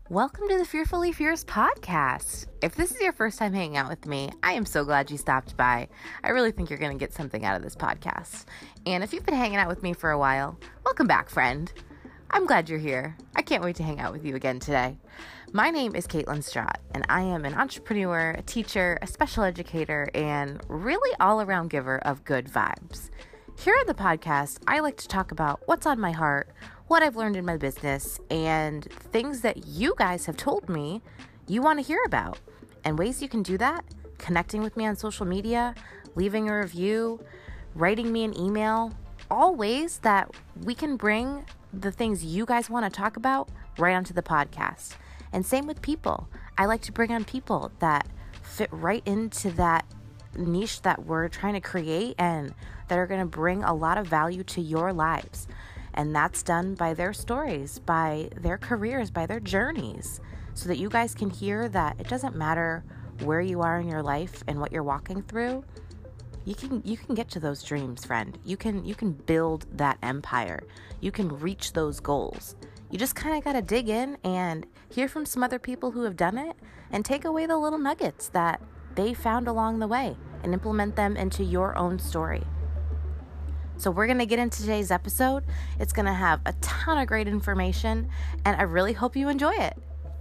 Welcome to the Fearfully Fierce podcast. If this is your first time hanging out with me, I am so glad you stopped by. I really think you're going to get something out of this podcast. And if you've been hanging out with me for a while, welcome back, friend. I'm glad you're here. I can't wait to hang out with you again today. My name is Caitlin Strott, and I am an entrepreneur, a teacher, a special educator, and really all-around giver of good vibes. Here on the podcast, I like to talk about what's on my heart, what I've learned in my business, and things that you guys have told me you want to hear about. And ways you can do that: connecting with me on social media, leaving a review, writing me an email, all ways that we can bring the things you guys want to talk about right onto the podcast. And same with people. I like to bring on people that fit right into that niche that we're trying to create and that are going to bring a lot of value to your lives. And that's done by their stories, by their careers, by their journeys, so that you guys can hear that it doesn't matter where you are in your life and what you're walking through. You can get to those dreams, friend. You can build that empire. You can reach those goals. You just kind of got to dig in and hear from some other people who have done it and take away the little nuggets that they found along the way and implement them into your own story. So we're going to get into today's episode. It's going to have a ton of great information, and I really hope you enjoy it.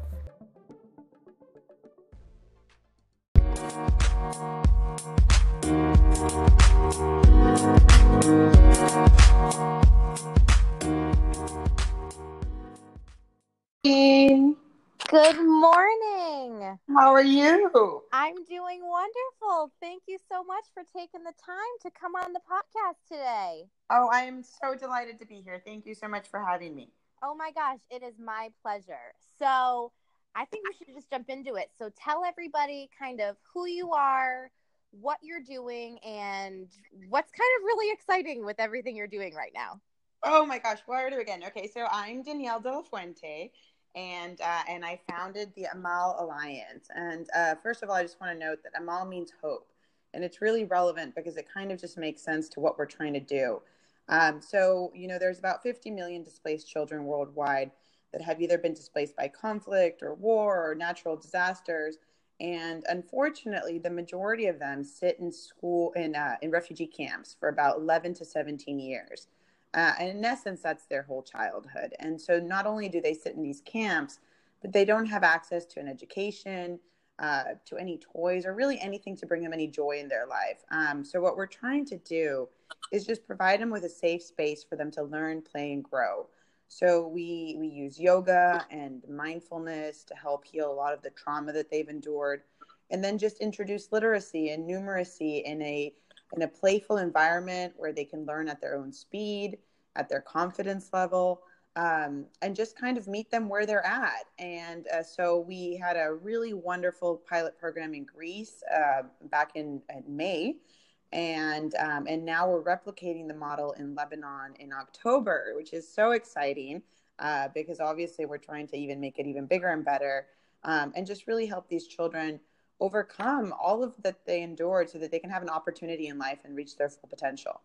Good morning. How are you? I'm doing wonderful. Thank you so much for taking the time to come on the podcast today. Oh, I am so delighted to be here. Thank you so much for having me. Oh my gosh, it is my pleasure. So I think we should just jump into it. So tell everybody kind of who you are, what you're doing, and what's kind of really exciting with everything you're doing right now. Oh my gosh, where to begin? Okay, so I'm Danielle De La Fuente, and I founded the Amal Alliance. And first of all, I just want to note that Amal means hope, and it's really relevant because it kind of just makes sense to what we're trying to do. So, there's about 50 million displaced children worldwide that have either been displaced by conflict or war or natural disasters. And unfortunately, the majority of them sit in school in refugee camps for about 11 to 17 years. And in essence, that's their whole childhood. And so not only do they sit in these camps, but they don't have access to an education, to any toys, or really anything to bring them any joy in their life. So what we're trying to do is just provide them with a safe space for them to learn, play, and grow. So we use yoga and mindfulness to help heal a lot of the trauma that they've endured, and then just introduce literacy and numeracy in a playful environment where they can learn at their own speed, at their confidence level, and just kind of meet them where they're at. And so we had a really wonderful pilot program in Greece back in May. And now we're replicating the model in Lebanon in October, which is so exciting because obviously we're trying to even make it even bigger and better, and just really help these children overcome all of that they endured so that they can have an opportunity in life and reach their full potential.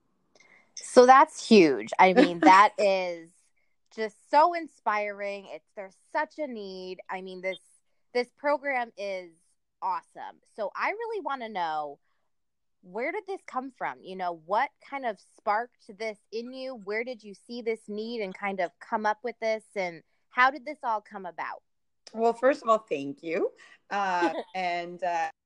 So that's huge. I mean, that is just so inspiring. There's such a need. I mean, this program is awesome. So I really want to know, where did this come from? What kind of sparked this in you? Where did you see this need and kind of come up with this? And how did this all come about? Well, first of all, thank you. And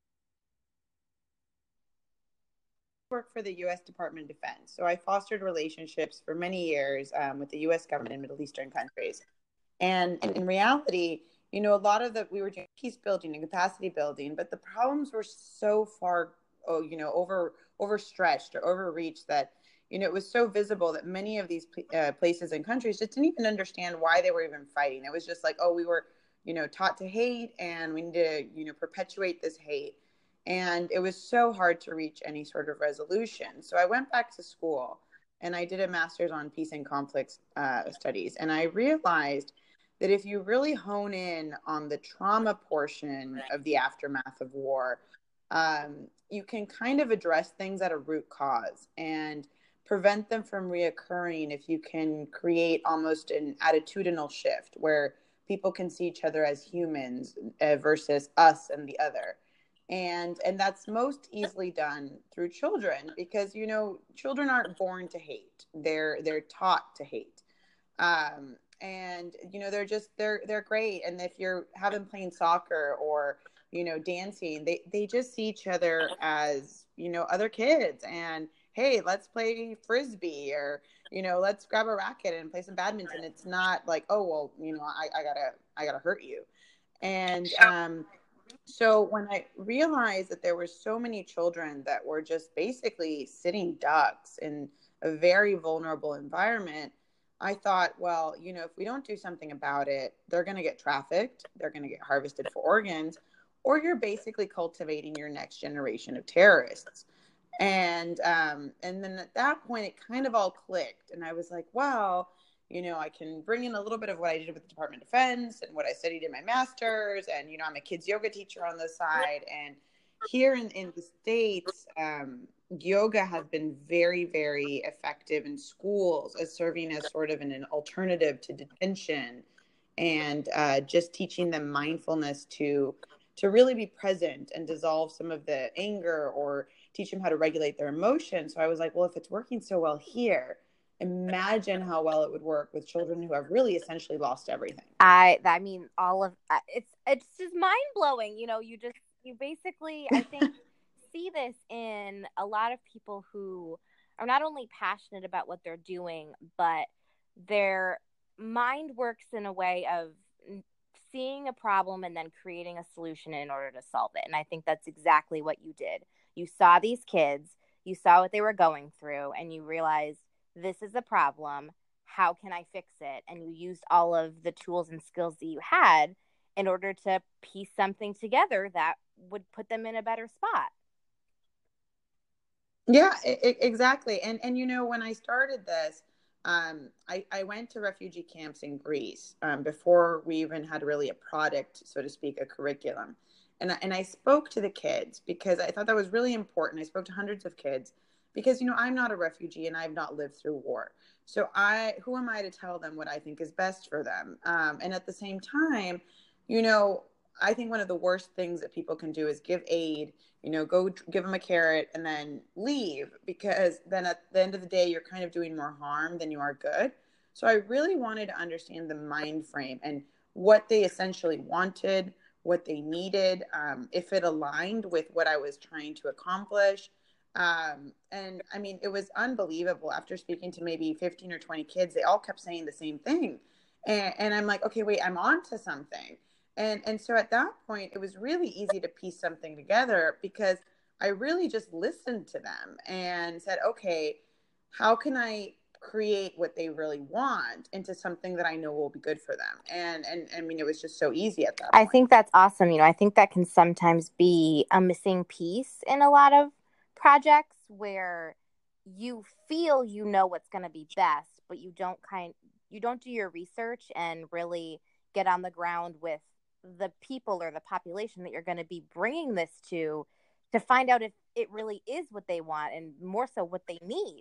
work for the U.S. Department of Defense. So I fostered relationships for many years with the U.S. government in Middle Eastern countries. And in reality, a lot of we were doing peace building and capacity building, but the problems were so far, overstretched or overreached that, it was so visible that many of these places and countries just didn't even understand why they were even fighting. It was just like, we were, taught to hate, and we need to, perpetuate this hate. And it was so hard to reach any sort of resolution. So I went back to school and I did a master's on peace and conflict studies. And I realized that if you really hone in on the trauma portion of the aftermath of war, you can kind of address things at a root cause and prevent them from reoccurring if you can create almost an attitudinal shift where people can see each other as humans versus us and the other. And that's most easily done through children, because children aren't born to hate. They're taught to hate. And they're great. And if you're having playing soccer or dancing, they just see each other as other kids, and hey, let's play frisbee, or let's grab a racket and play some badminton. It's not like, oh well, I gotta hurt you. And so when I realized that there were so many children that were just basically sitting ducks in a very vulnerable environment, I thought, well, if we don't do something about it, they're going to get trafficked, they're going to get harvested for organs, or you're basically cultivating your next generation of terrorists. And then at that point, it kind of all clicked, and I was like, wow, I can bring in a little bit of what I did with the Department of Defense and what I studied in my master's, and I'm a kids yoga teacher on the side. And here in the States, yoga has been very, very effective in schools as serving as sort of an alternative to detention, and just teaching them mindfulness to really be present and dissolve some of the anger, or teach them how to regulate their emotions. So I was like, well, if it's working so well here, imagine how well it would work with children who have really essentially lost everything. I mean, all of it's just mind blowing. You basically, I think, see this in a lot of people who are not only passionate about what they're doing, but their mind works in a way of seeing a problem and then creating a solution in order to solve it. And I think that's exactly what you did. You saw these kids, you saw what they were going through, and you realized, this is a problem. How can I fix it? And you used all of the tools and skills that you had in order to piece something together that would put them in a better spot. Yeah, exactly. And when I started this, I went to refugee camps in Greece before we even had really a product, so to speak, a curriculum. And I spoke to the kids because I thought that was really important. I spoke to hundreds of kids because, I'm not a refugee and I've not lived through war. So who am I to tell them what I think is best for them? And at the same time, I think one of the worst things that people can do is give aid, go give them a carrot and then leave, because then at the end of the day, you're kind of doing more harm than you are good. So I really wanted to understand the mind frame and what they essentially wanted, what they needed, if it aligned with what I was trying to accomplish. And I mean, it was unbelievable. After speaking to maybe 15 or 20 kids, they all kept saying the same thing. And I'm like, okay, wait, I'm on to something. And so at that point, it was really easy to piece something together, because I really just listened to them and said, okay, how can I create what they really want into something that I know will be good for them? And I mean, it was just so easy at that point. I think that's awesome. I think that can sometimes be a missing piece in a lot of projects, where you feel what's going to be best, but you don't do your research and really get on the ground with the people or the population that you're going to be bringing this to find out if it really is what they want, and more so what they need.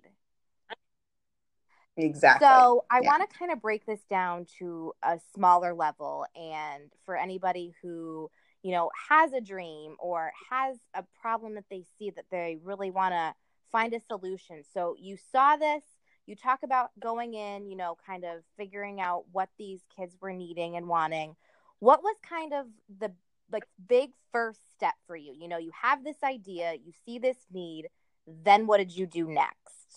Exactly. So I want to kind of break this down to a smaller level, and for anybody who has a dream or has a problem that they see that they really want to find a solution. So you saw this, you talk about going in, kind of figuring out what these kids were needing and wanting. What was kind of the big first step for you? You have this idea, you see this need, then what did you do next?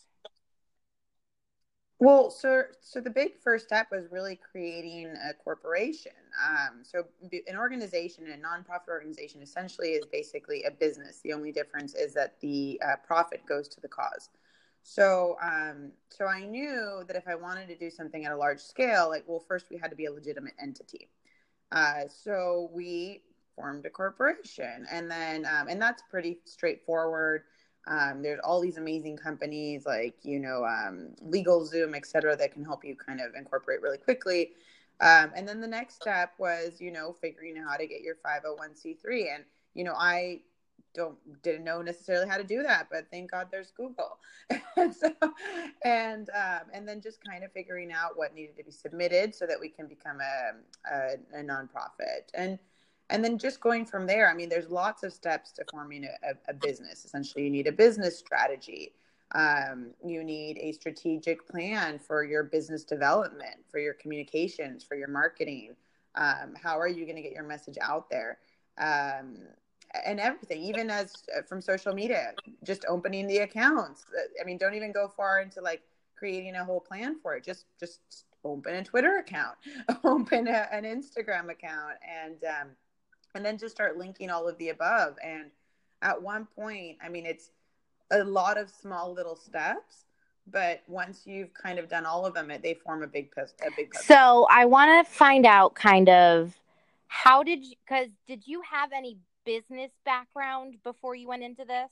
Well, so the big first step was really creating a corporation. So an organization, a nonprofit organization, essentially is basically a business. The only difference is that the profit goes to the cause. So I knew that if I wanted to do something at a large scale, first we had to be a legitimate entity. So we formed a corporation, and then and that's pretty straightforward. There's all these amazing companies like, LegalZoom, et cetera, that can help you kind of incorporate really quickly. And then the next step was, figuring out how to get your 501c3. And, I didn't know necessarily how to do that, but thank God there's Google. and so and then just kind of figuring out what needed to be submitted so that we can become a nonprofit, and then just going from there. I mean, there's lots of steps to forming a business. Essentially, you need a business strategy. You need a strategic plan for your business development, for your communications, for your marketing. How are you going to get your message out there? And everything, even as from social media, just opening the accounts. I mean, don't even go far into like creating a whole plan for it. Just open a Twitter account, open an Instagram account, and then just start linking all of the above. And at one point, I mean, it's a lot of small little steps, but once you've kind of done all of them, they form a big puzzle. So I want to find out kind of because did you have any business background before you went into this?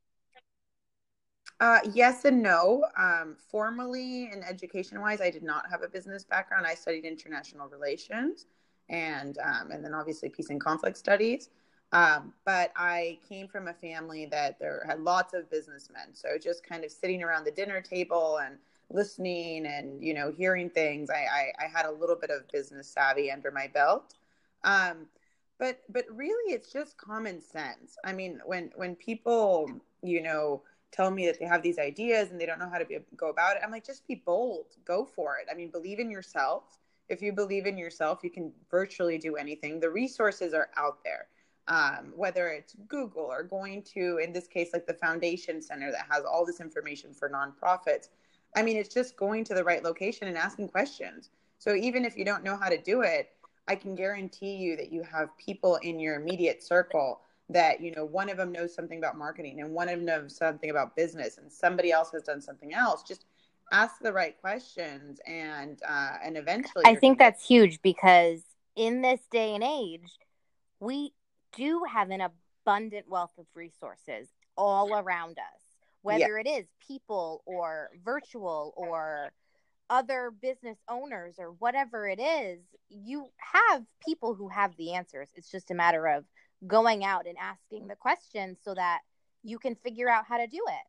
Yes and no. Formally and education-wise, I did not have a business background. I studied international relations and then obviously peace and conflict studies. But I came from a family that there had lots of businessmen. So just kind of sitting around the dinner table and listening and, hearing things, I had a little bit of business savvy under my belt. But really, it's just common sense. I mean, when people, tell me that they have these ideas and they don't know how to go about it, I'm like, just be bold, go for it. I mean, believe in yourself. If you believe in yourself, you can virtually do anything. The resources are out there, whether it's Google or going to, in this case, like the Foundation Center that has all this information for nonprofits. I mean, it's just going to the right location and asking questions. So even if you don't know how to do it, I can guarantee you that you have people in your immediate circle that, one of them knows something about marketing and one of them knows something about business and somebody else has done something else. Just ask the right questions and eventually. I think that's huge because in this day and age, we do have an abundant wealth of resources all around us, whether it is people or virtual or other business owners or whatever it is. You have people who have the answers. It's just a matter of going out and asking the questions so that you can figure out how to do it.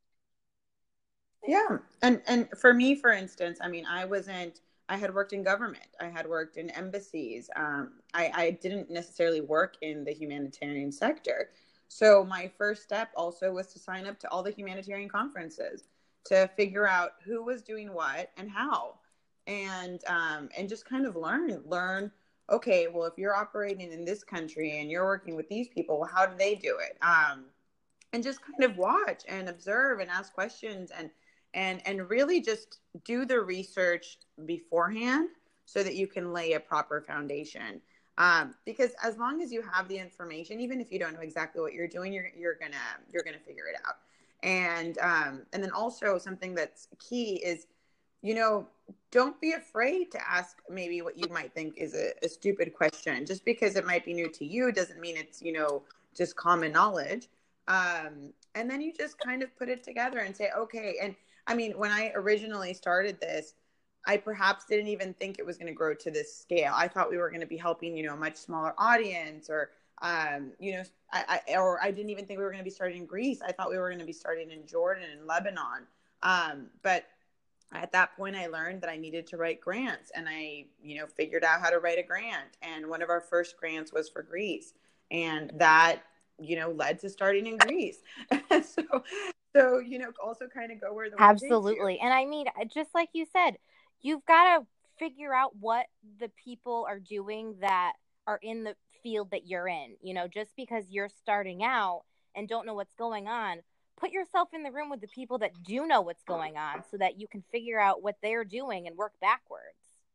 Yeah. And for me, for instance, I mean, I had worked in government. I had worked in embassies. I didn't necessarily work in the humanitarian sector. So my first step also was to sign up to all the humanitarian conferences to figure out who was doing what and how, and just kind of learn. Okay, well, if you're operating in this country and you're working with these people, well, how do they do it? And just kind of watch and observe and ask questions and really just do the research beforehand so that you can lay a proper foundation. Because as long as you have the information, even if you don't know exactly what you're doing, you're gonna figure it out. And then also something that's key is, don't be afraid to ask maybe what you might think is a stupid question. Just because it might be new to you doesn't mean it's, just common knowledge. And then you just kind of put it together and say, okay. And I mean, when I originally started this, I perhaps didn't even think it was going to grow to this scale. I thought we were going to be helping, a much smaller audience, or, I didn't even think we were going to be starting in Greece. I thought we were going to be starting in Jordan and Lebanon. But at that point, I learned that I needed to write grants, and I, figured out how to write a grant. And one of our first grants was for Greece, and that, led to starting in Greece. So, also kind of go where the wind takes you. Absolutely. And I mean, just like you said, you've got to figure out what the people are doing that are in the field that you're in. Just because you're starting out and don't know what's going on, put yourself in the room with the people that do know what's going on so that you can figure out what they're doing and work backwards.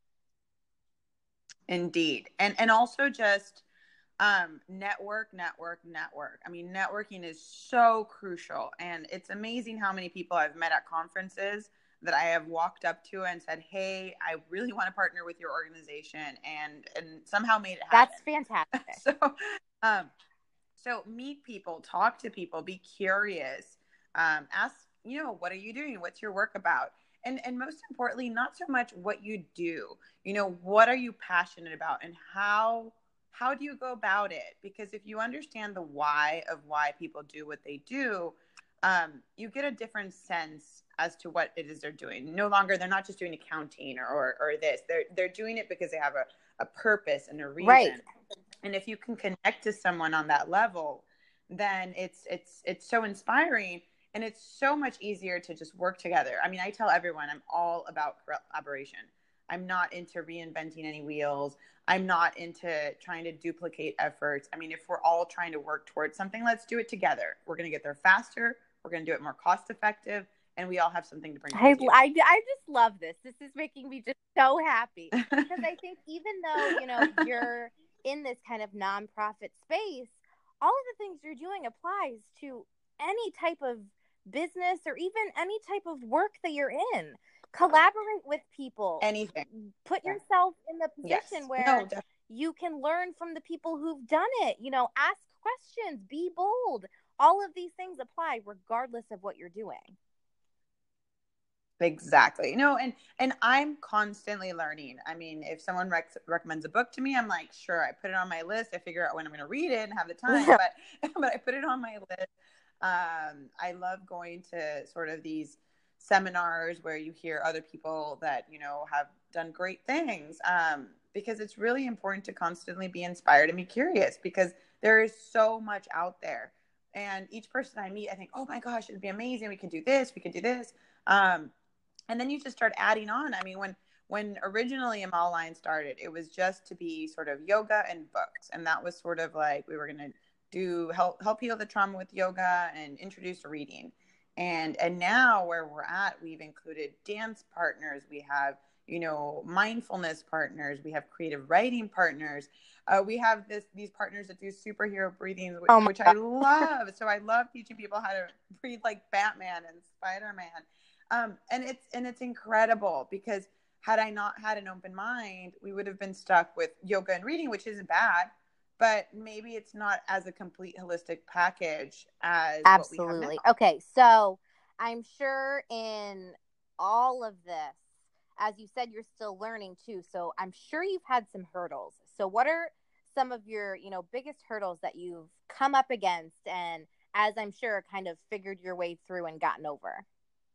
Indeed. And also just network. I mean, networking is so crucial, and it's amazing how many people I've met at conferences that I have walked up to and said, hey, I really want to partner with your organization, and somehow made it happen. That's fantastic. So meet people, talk to people, be curious, ask, what are you doing? What's your work about? And most importantly, not so much what you do, what are you passionate about, and how how do you go about it? Because if you understand the why of why people do what they do, you get a different sense as to what it is they're doing. No longer, they're not just doing accounting or this. They're doing it because they have a purpose and a reason. Right. And if you can connect to someone on that level, then it's so inspiring, and it's so much easier to just work together. I mean, I tell everyone I'm all about collaboration. I'm not into reinventing any wheels. I'm not into trying to duplicate efforts. I mean, if we're all trying to work towards something, let's do it together. We're going to get there faster. We're going to do it more cost effective, and we all have something to bring to the table. I just love this. This is making me just so happy, because I think even though, you're in this kind of nonprofit space, all of the things you're doing applies to any type of business or even any type of work that you're in. Collaborate with people. Anything. Put yourself in the position where you can learn from the people who've done it. Ask questions, be bold. All of these things apply regardless of what you're doing. Exactly. And I'm constantly learning. I mean, if someone recommends a book to me, I'm like, sure, I put it on my list. I figure out when I'm going to read it and have the time, but I put it on my list. I love going to sort of these seminars where you hear other people that, have done great things, because it's really important to constantly be inspired and be curious, because there is so much out there. And each person I meet, I think, oh my gosh, it'd be amazing. We can do this. We can do this. And then you just start adding on. I mean, when originally Amal Alliance started, it was just to be sort of yoga and books. And that was sort of like, we were going to do help heal the trauma with yoga and introduce reading. And now where we're at, we've included dance partners. We have, mindfulness partners. We have creative writing partners. We have these partners that do superhero breathing, which I love. So I love teaching people how to breathe like Batman and Spider-Man. And it's incredible, because had I not had an open mind, we would have been stuck with yoga and reading, which isn't bad, but maybe it's not as a complete holistic package as Absolutely. what we have now. Okay, so I'm sure in all of this, as you said, you're still learning too. So I'm sure you've had some hurdles. So what are some of your, biggest hurdles that you've come up against, and as I'm sure kind of figured your way through and gotten over?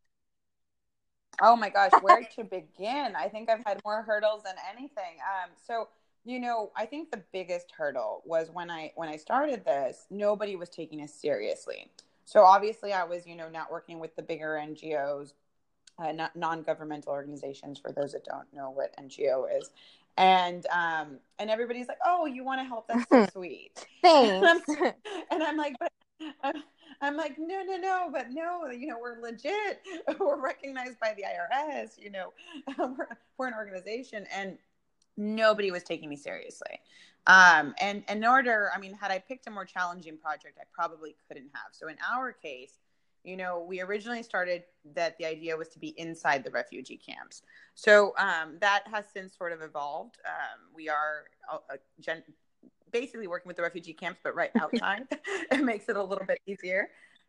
Oh my gosh, where to begin? I think I've had more hurdles than anything. So, I think the biggest hurdle was when I started this, nobody was taking us seriously. So obviously I was, not working with the bigger NGOs, not non-governmental organizations, for those that don't know what NGO is. And everybody's like, oh, you want to help? That's so sweet. Thanks. And I'm like, but I'm like, no, but no, we're legit. We're recognized by the IRS, we're an organization, and nobody was taking me seriously. And in order, had I picked a more challenging project, I probably couldn't have. So in our case, we originally started that the idea was to be inside the refugee camps. So that has since sort of evolved. We are basically working with the refugee camps, but right outside. It makes it a little bit easier.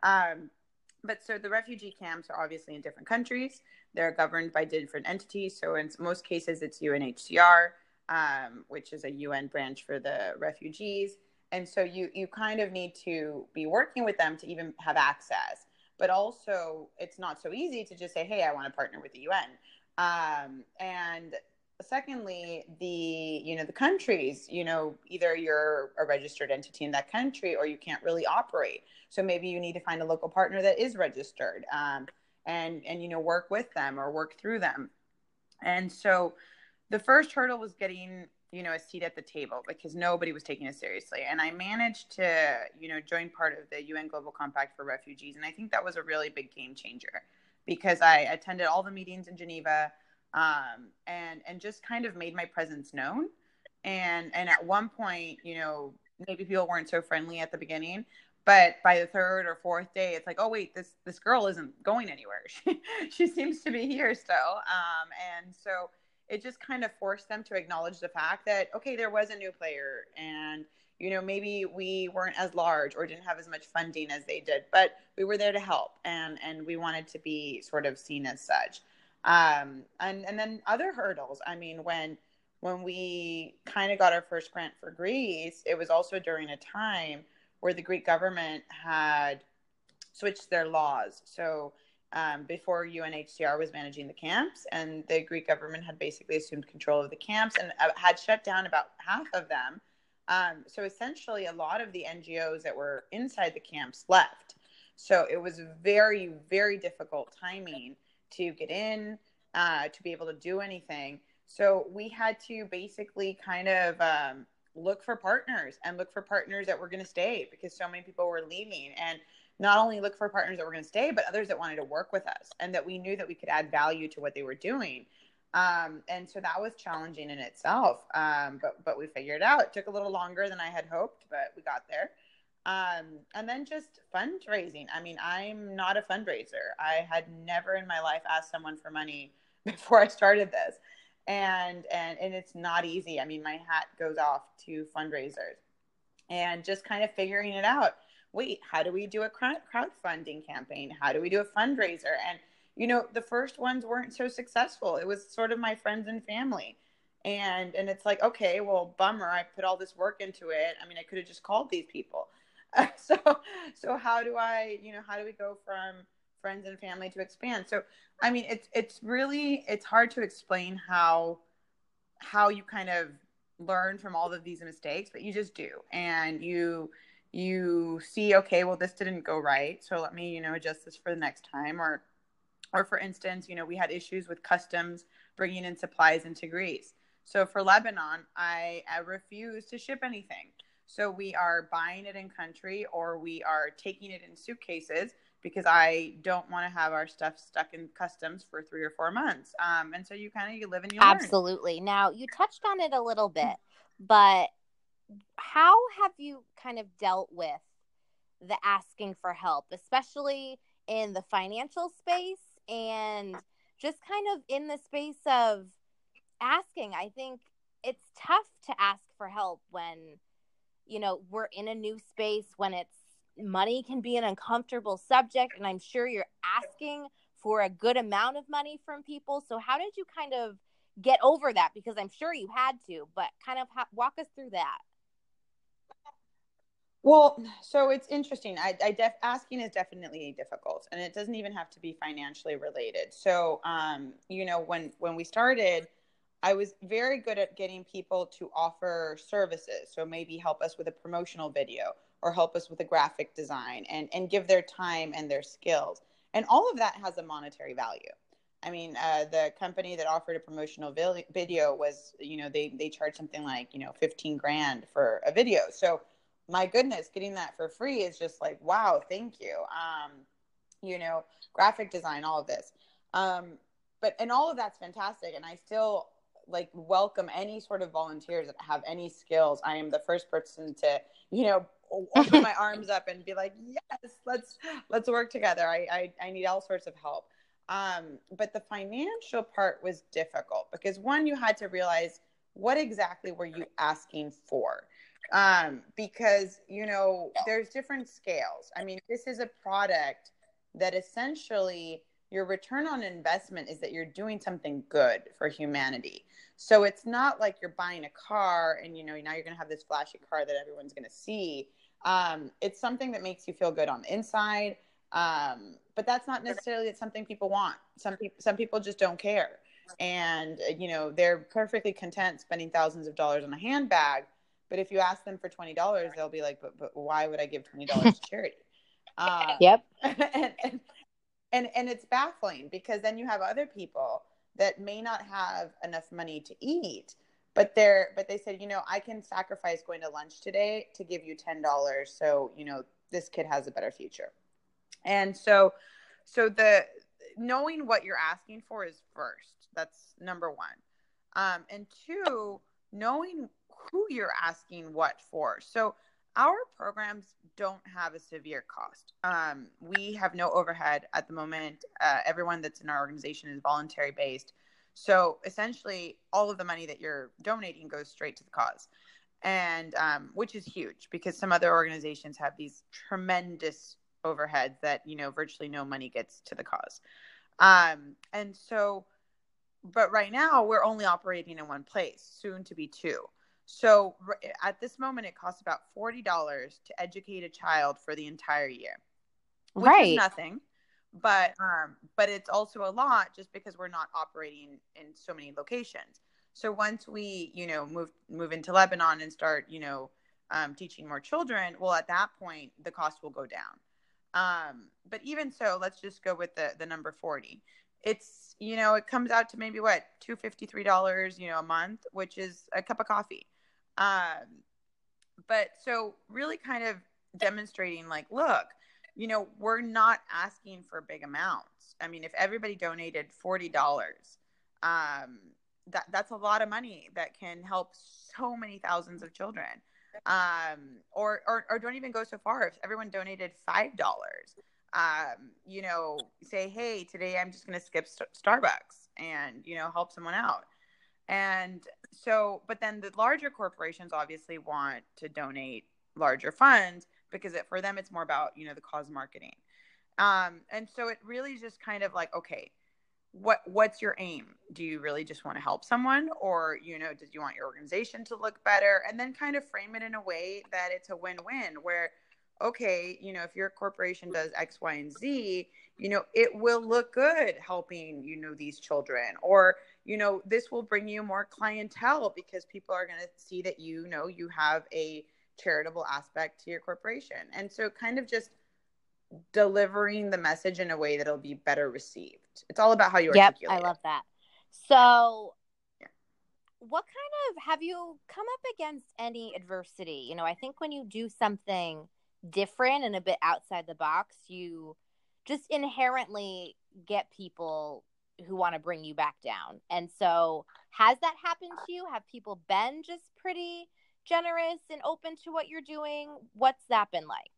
But so the refugee camps are obviously in different countries. They're governed by different entities. So in most cases, it's UNHCR, which is a UN branch for the refugees. And so you kind of need to be working with them to even have access. But also, it's not so easy to just say, hey, I want to partner with the UN. And secondly, the countries, either you're a registered entity in that country or you can't really operate. So maybe you need to find a local partner that is registered, and work with them or work through them. And so the first hurdle was getting, a seat at the table, because nobody was taking us seriously. And I managed to, join part of the UN Global Compact for Refugees. And I think that was a really big game changer, because I attended all the meetings in Geneva, and just kind of made my presence known. And at one point, maybe people weren't so friendly at the beginning, but by the third or fourth day, it's like, oh wait, this girl isn't going anywhere. She seems to be here still. And so it just kind of forced them to acknowledge the fact that, okay, there was a new player, and maybe we weren't as large or didn't have as much funding as they did, but we were there to help, and we wanted to be sort of seen as such. And then other hurdles. When when we kind of got our first grant for Greece, it was also during a time where the Greek government had switched their laws. So before UNHCR was managing the camps, and the Greek government had basically assumed control of the camps and had shut down about half of them. So essentially, a lot of the NGOs that were inside the camps left. So it was very, very difficult timing to get in, to be able to do anything. So we had to basically kind of look for partners that were going to stay, because so many people were leaving. And not only look for partners that were going to stay, but others that wanted to work with us and that we knew that we could add value to what they were doing. And so that was challenging in itself. But we figured it out. It took a little longer than I had hoped, but we got there. And then just fundraising. I mean, I'm not a fundraiser. I had never in my life asked someone for money before I started this. And it's not easy. I mean, my hat goes off to fundraisers and just kind of figuring it out. Wait, how do we do a crowdfunding campaign? How do we do a fundraiser? And, you know, the first ones weren't so successful. It was sort of my friends and family. And it's like, okay, well, bummer. I put all this work into it. I mean, I could have just called these people. So how do we go from friends and family to expand? So, I mean, it's hard to explain how you kind of learn from all of these mistakes, but you just do. And you see, okay, well, this didn't go right, so let me, adjust this for the next time. Or for instance, we had issues with customs bringing in supplies into Greece. So for Lebanon, I refuse to ship anything. So we are buying it in country, or we are taking it in suitcases, because I don't want to have our stuff stuck in customs for 3 or 4 months. And so you live and you learn. Absolutely. Now, you touched on it a little bit, but how have you kind of dealt with the asking for help, especially in the financial space and just kind of in the space of asking? I think it's tough to ask for help when, we're in a new space, when money can be an uncomfortable subject. And I'm sure you're asking for a good amount of money from people. So how did you kind of get over that? Because I'm sure you had to, but kind of walk us through that. Well, so it's interesting. Asking is definitely difficult, and it doesn't even have to be financially related. So, when we started, I was very good at getting people to offer services. So maybe help us with a promotional video, or help us with a graphic design, and give their time and their skills. And all of that has a monetary value. I mean, the company that offered a promotional video was, they charged something like, 15 grand for a video. So my goodness, getting that for free is just like, wow, thank you. Graphic design, all of this. And all of that's fantastic. And I still welcome any sort of volunteers that have any skills. I am the first person to, open my arms up and be like, yes, let's work together. I need all sorts of help. But the financial part was difficult, because one, you had to realize, what exactly were you asking for? Because, there's different scales. I mean, this is a product that essentially your return on investment is that you're doing something good for humanity. So it's not like you're buying a car and, now you're going to have this flashy car that everyone's going to see. It's something that makes you feel good on the inside. But that's not necessarily something people want. Some people just don't care. And, they're perfectly content spending thousands of dollars on a handbag. But if you ask them for $20, they'll be like, but why would I give $20 to charity? Yep. And it's baffling, because then you have other people that may not have enough money to eat, but they said, I can sacrifice going to lunch today to give you $10. So, this kid has a better future. And so the knowing what you're asking for is first. That's number one. And two, knowing who you're asking what for. So our programs don't have a severe cost. We have no overhead at the moment. Everyone that's in our organization is voluntary based. So essentially all of the money that you're donating goes straight to the cause. And which is huge, because some other organizations have these tremendous overheads that, virtually no money gets to the cause. And so but right now we're only operating in one place, soon to be two. So at this moment, it costs about $40 to educate a child for the entire year, which is nothing. But it's also a lot just because we're not operating in so many locations. So once we, move into Lebanon and start, teaching more children, well, at that point, the cost will go down. But even so, let's just go with the number 40. It's, it comes out to maybe what, $253, a month, which is a cup of coffee. But so really kind of demonstrating like, look, we're not asking for big amounts. I mean, if everybody donated $40, that's a lot of money that can help so many thousands of children. Or don't even go so far. If everyone donated $5, say, hey, today I'm just going to skip Starbucks and, help someone out. And so, but then the larger corporations obviously want to donate larger funds because for them, it's more about, the cause marketing. And so it really just kind of like, okay, what's your aim? Do you really just want to help someone, or, do you want your organization to look better? And then kind of frame it in a way that it's a win-win where, okay, if your corporation does X, Y, and Z, it will look good helping, these children, or, this will bring you more clientele because people are going to see that, you have a charitable aspect to your corporation. And so kind of just delivering the message in a way that'll be better received. It's all about how you articulate I love that. So what kind of, have you come up against any adversity? I think when you do something different and a bit outside the box, you just inherently get people who want to bring you back down. And so has that happened to you? Have people been just pretty generous and open to what you're doing? What's that been like?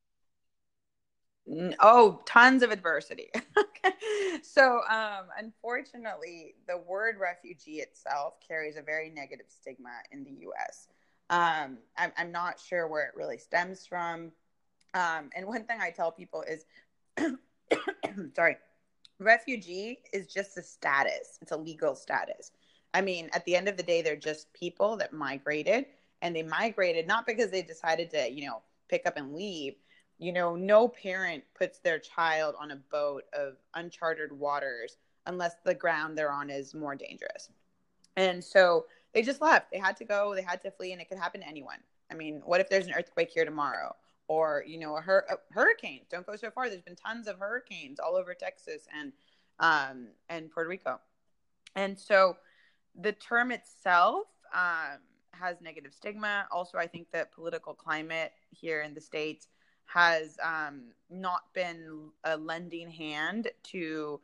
Oh, tons of adversity. So, unfortunately, the word refugee itself carries a very negative stigma in the U.S. I'm not sure where it really stems from. And one thing I tell people is, sorry, refugee is just a status. It's a legal status. I mean, at the end of the day, they're just people that migrated, and they migrated not because they decided to, pick up and leave. No parent puts their child on a boat of uncharted waters unless the ground they're on is more dangerous. And so they just left. They had to go. They had to flee, and it could happen to anyone. I mean, what if there's an earthquake here tomorrow? Or, hurricanes? Don't go so far. There's been tons of hurricanes all over Texas and Puerto Rico. And so the term itself has negative stigma. Also, I think that political climate here in the States has not been a lending hand to,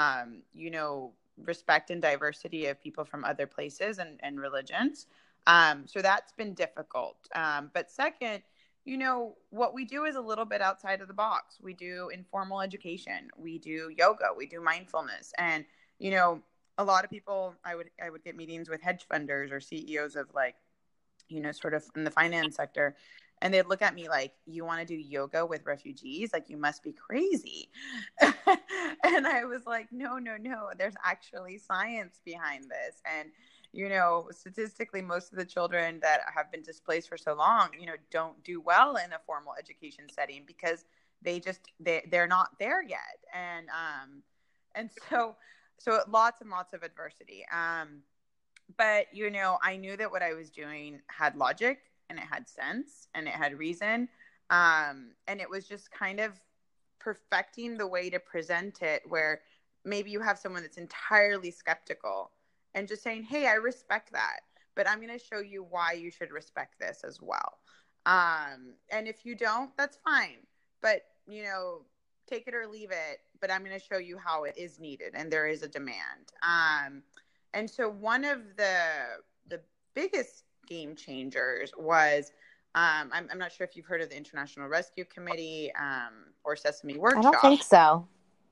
respect and diversity of people from other places and religions. So that's been difficult. But second, what we do is a little bit outside of the box. We do informal education. We do yoga. We do mindfulness. And, a lot of people, I would get meetings with hedge funders or CEOs of sort of in the finance sector. And they'd look at me like, you want to do yoga with refugees? Like, you must be crazy. And I was like, no. There's actually science behind this. And, statistically, most of the children that have been displaced for so long, don't do well in a formal education setting because they're not there yet. And so lots and lots of adversity. But, I knew that what I was doing had logic, and it had sense, and it had reason. And it was just kind of perfecting the way to present it, where maybe you have someone that's entirely skeptical and just saying, hey, I respect that, but I'm going to show you why you should respect this as well. And if you don't, that's fine. But, take it or leave it. But I'm going to show you how it is needed, and there is a demand. And so one of the biggest game changers was, I'm not sure if you've heard of the International Rescue Committee or Sesame Workshop. I don't think so.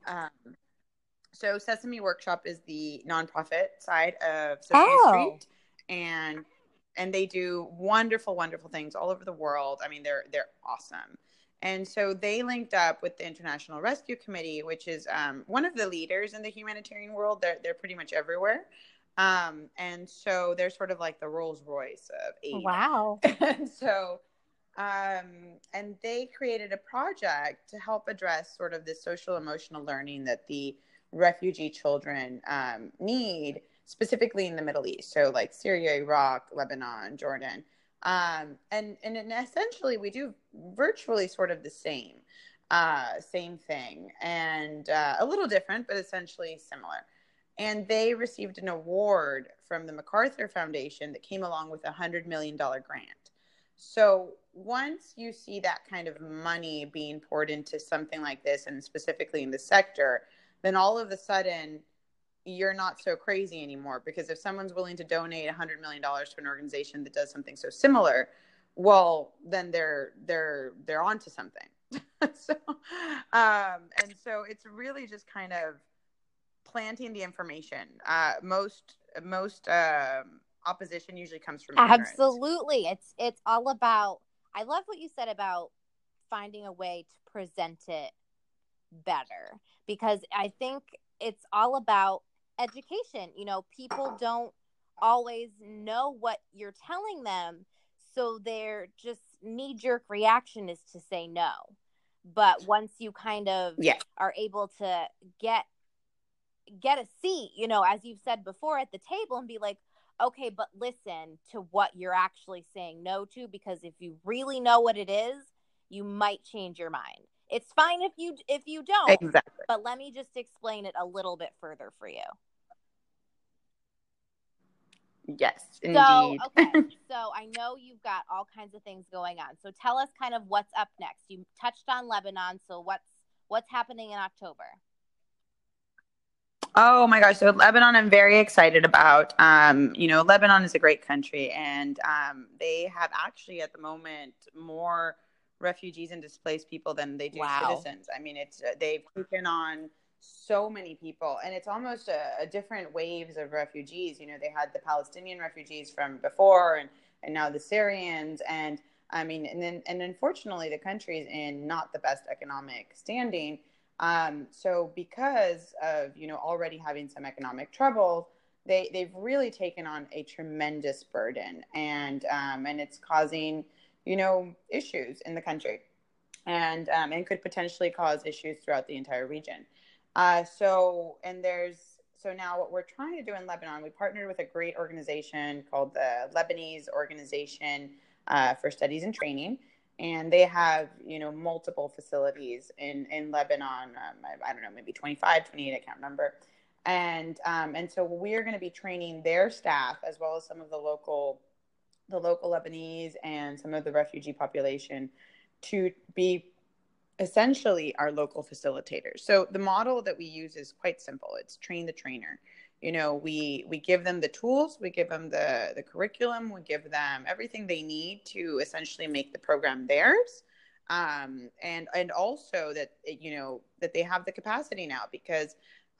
So Sesame Workshop is the nonprofit side of Sesame Street, and they do wonderful, wonderful things all over the world. I mean, they're awesome. And so they linked up with the International Rescue Committee, which is one of the leaders in the humanitarian world. They're pretty much everywhere. And so they're sort of like the Rolls Royce of aid. Wow. And so, and they created a project to help address sort of the social emotional learning that the refugee children need, specifically in the Middle East. So like Syria, Iraq, Lebanon, Jordan. And essentially we do virtually sort of the same thing, and a little different, but essentially similar. And they received an award from the MacArthur Foundation that came along with $100 million grant. So once you see that kind of money being poured into something like this, and specifically in the sector, then all of a sudden you're not so crazy anymore, because if someone's willing to donate $100 million to an organization that does something so similar, well, then they're onto something. So, and so it's really just kind of planting the information. Most opposition usually comes from ignorance. Absolutely. It's all about, I love what you said about finding a way to present it better, because I think it's all about education. You know, people don't always know what you're telling them, so their just knee-jerk reaction is to say no. But once you kind of are able to get a seat, you know, as you've said before, at the table, and be like, okay, but listen to what you're actually saying no to, because if you really know what it is, you might change your mind. It's fine if you don't. Exactly. But let me just explain it a little bit further for you. Yes, indeed. So, okay. So I know you've got all kinds of things going on. So tell us kind of what's up next. You touched on Lebanon. So what's happening in October? Oh my gosh. So Lebanon, I'm very excited about. Lebanon is a great country, and they have actually at the moment more refugees and displaced people than they do citizens. I mean, they've taken on so many people, and it's almost a different waves of refugees. You know, they had the Palestinian refugees from before, and now the Syrians, and I mean, and unfortunately the country is in not the best economic standing. So because of, already having some economic trouble, they've really taken on a tremendous burden, and it's causing, issues in the country, and could potentially cause issues throughout the entire region. So now what we're trying to do in Lebanon, we partnered with a great organization called the Lebanese Organization for Studies and Training. And they have, multiple facilities in Lebanon. I don't know, maybe 25, 28, I can't remember. And so we're going to be training their staff, as well as some of the local Lebanese and some of the refugee population, to be essentially our local facilitators. So the model that we use is quite simple. It's train the trainer. We give them the tools, we give them the curriculum, we give them everything they need to essentially make the program theirs. And also that, that they have the capacity now, because,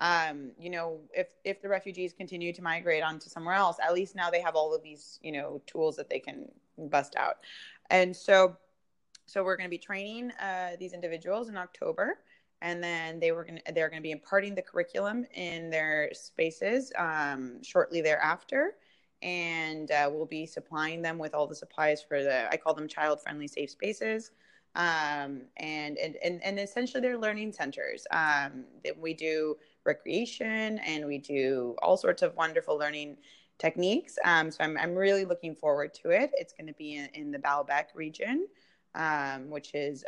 if the refugees continue to migrate onto somewhere else, at least now they have all of these, tools that they can bust out. And so we're going to be training these individuals in October. And then they're going to be imparting the curriculum in their spaces shortly thereafter, and we'll be supplying them with all the supplies for I call them child-friendly safe spaces, and essentially they're learning centers. We do recreation, and we do all sorts of wonderful learning techniques. So I'm really looking forward to it. It's going to be in the Baalbek region, which is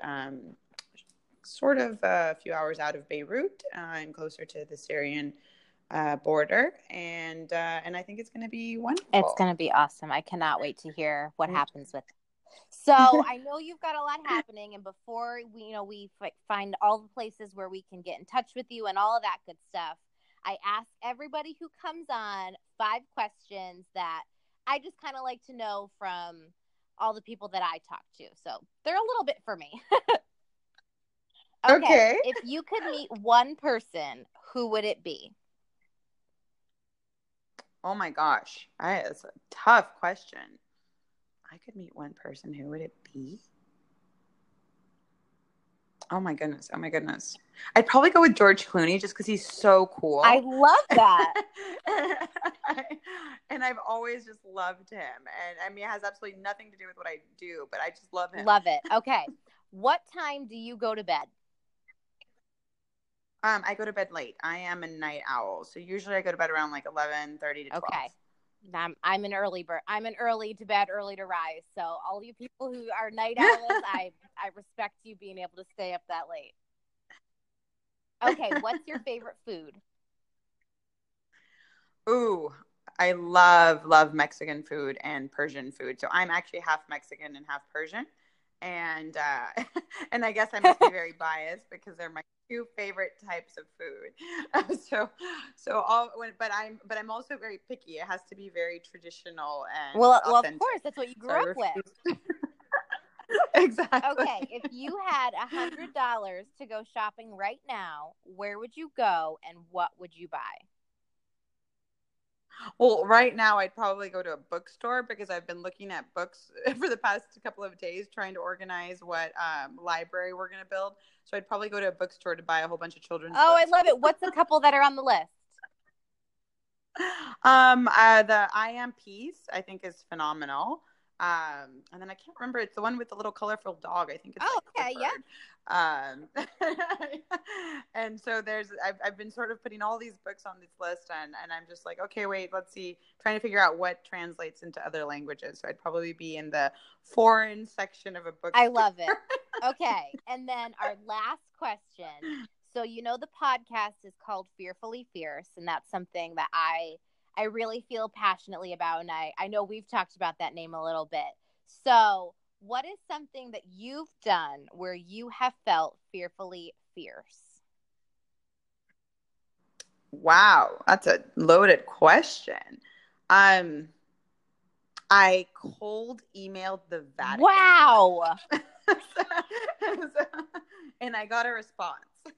sort of a few hours out of Beirut, and closer to the Syrian border, and I think it's going to be wonderful. It's going to be awesome. I cannot wait to hear what happens with it. So I know you've got a lot happening, and before we find all the places where we can get in touch with you and all of that good stuff, I ask everybody who comes on 5 questions that I just kind of like to know from all the people that I talk to. So they're a little bit for me. Okay. If you could meet one person, who would it be? Oh my gosh. That's a tough question. I could meet one person. Who would it be? Oh my goodness. Oh my goodness. I'd probably go with George Clooney just because he's so cool. I love that. And I've always just loved him. And I mean, it has absolutely nothing to do with what I do, but I just love him. Love it. Okay. What time do you go to bed? I go to bed late. I am a night owl. So usually I go to bed around like 11:30 to 12. Okay. I'm an early bird. I'm an early to bed, early to rise. So all you people who are night owls, I respect you being able to stay up that late. Okay, what's your favorite food? Ooh, I love Mexican food and Persian food. So I'm actually half Mexican and half Persian. And and I guess I must be very biased because they're my two favorite types of food. But I'm also very picky. It has to be very traditional and Well, authentic. of course, that's what you grew up with. Exactly. Okay, if you had $100 to go shopping right now, where would you go and what would you buy? Well, right now I'd probably go to a bookstore because I've been looking at books for the past couple of days trying to organize what library we're going to build. So I'd probably go to a bookstore to buy a whole bunch of children's books. I love it. What's a couple that are on the list? The I Am Peace, I think, is phenomenal. And then I can't remember. It's the one with the little colorful dog. I think it's okay, Clifford. Yeah. And so I've been sort of putting all these books on this list, and I'm just like, okay, wait, let's see, trying to figure out what translates into other languages. So I'd probably be in the foreign section of a book. I love it. Okay, and then our last question. So the podcast is called Fearfully Fierce, and that's something that I really feel passionately about, and I know we've talked about that name a little bit. So what is something that you've done where you have felt fearfully fierce? Wow, that's a loaded question. I cold emailed the Vatican. Wow. And I got a response.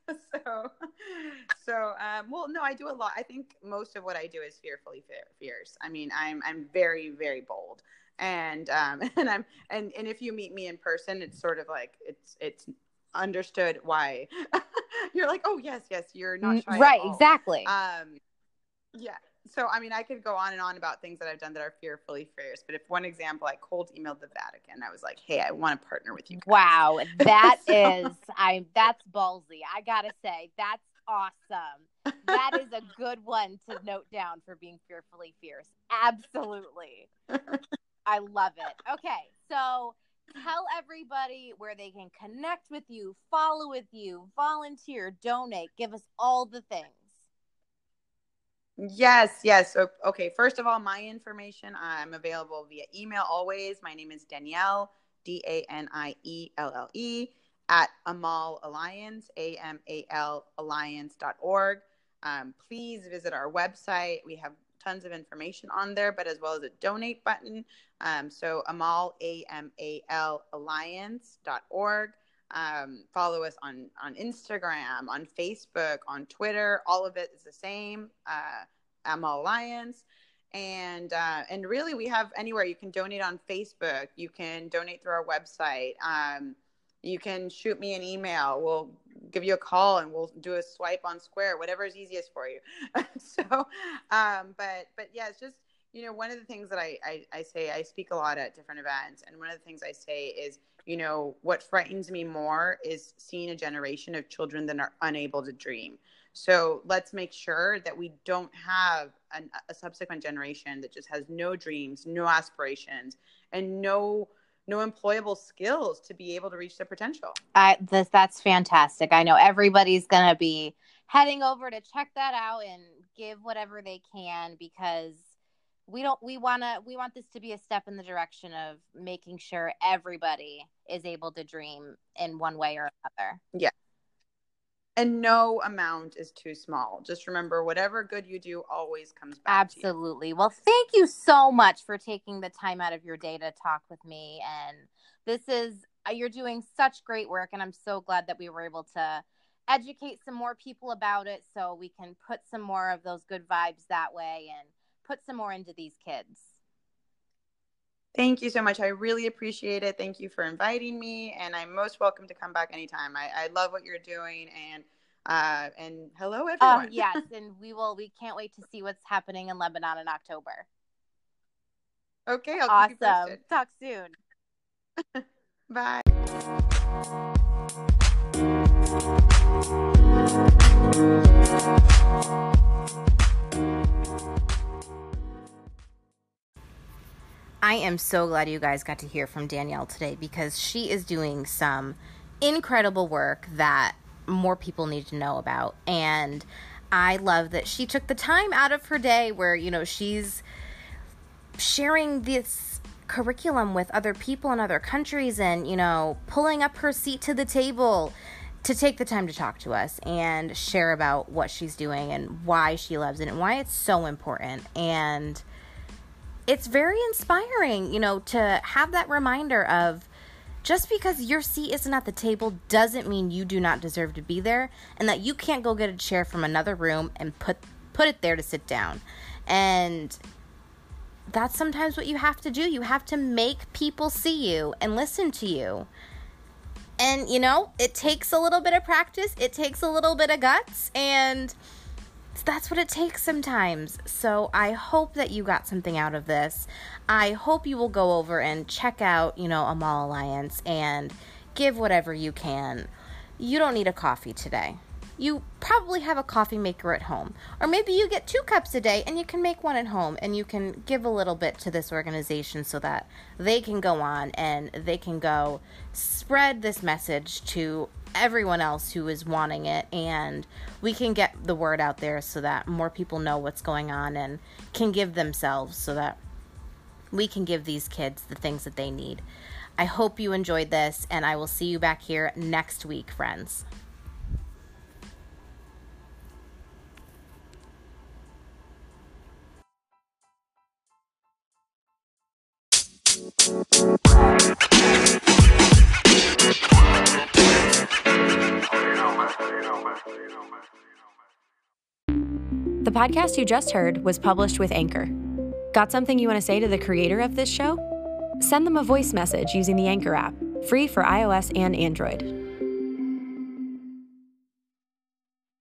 Well, no, I do a lot. I think most of what I do is fearfully fierce. I mean, I'm very, very bold. And if you meet me in person, it's sort of like it's understood why you're like, oh yes, you're not shy right, at all. Exactly. Yeah. So, I mean, I could go on and on about things that I've done that are fearfully fierce. But if one example, I cold emailed the Vatican. I was like, hey, I want to partner with you guys. Wow. That's ballsy. I got to say, that's awesome. That is a good one to note down for being fearfully fierce. Absolutely. I love it. Okay. So tell everybody where they can connect with you, follow with you, volunteer, donate, give us all the things. Yes. So, okay. First of all, my information, I'm available via email always. My name is Danielle, DANIELLE, at Amal Alliance, AMAL Alliance.org. Please visit our website. We have tons of information on there, but as well as a donate button. So Amal, AMAL Alliance.org. Follow us on Instagram, on Facebook, on Twitter. All of it is the same. Amal Alliance. And really, we have anywhere. You can donate on Facebook. You can donate through our website. You can shoot me an email. We'll give you a call and we'll do a swipe on Square, whatever is easiest for you. But yeah, it's just, one of the things that I say, I speak a lot at different events. And one of the things I say is, what frightens me more is seeing a generation of children that are unable to dream. So let's make sure that we don't have a subsequent generation that just has no dreams, no aspirations, and no employable skills to be able to reach their potential. That's fantastic. I know everybody's going to be heading over to check that out and give whatever they can, because we want this to be a step in the direction of making sure everybody is able to dream in one way or another. Yeah. And no amount is too small. Just remember, whatever good you do always comes back. Absolutely. To you. Well, thank you so much for taking the time out of your day to talk with me. And you're doing such great work. And I'm so glad that we were able to educate some more people about it so we can put some more of those good vibes that way and put some more into these kids. Thank you so much. I really appreciate it. Thank you for inviting me, and I'm most welcome to come back anytime. I love what you're doing, and hello everyone. Yes, and we can't wait to see what's happening in Lebanon in October. Okay, I'll keep you posted. Talk soon. Bye. I am so glad you guys got to hear from Danielle today, because she is doing some incredible work that more people need to know about. And I love that she took the time out of her day where, she's sharing this curriculum with other people in other countries and, pulling up her seat to the table to take the time to talk to us and share about what she's doing and why she loves it and why it's so important. And it's very inspiring, to have that reminder of just because your seat isn't at the table doesn't mean you do not deserve to be there, and that you can't go get a chair from another room and put it there to sit down. And that's sometimes what you have to do. You have to make people see you and listen to you. And, it takes a little bit of practice. It takes a little bit of guts, and that's what it takes sometimes. So I hope that you got something out of this. I hope you will go over and check out, Amal Alliance and give whatever you can. You don't need a coffee today. You probably have a coffee maker at home. Or maybe you get 2 cups a day and you can make one at home, and you can give a little bit to this organization so that they can go on and they can go spread this message to everyone else who is wanting it, and we can get the word out there so that more people know what's going on and can give themselves so that we can give these kids the things that they need. I hope you enjoyed this, and I will see you back here next week, friends. The podcast you just heard was published with Anchor. Got something you want to say to the creator of this show? Send them a voice message using the Anchor app, free for iOS and Android.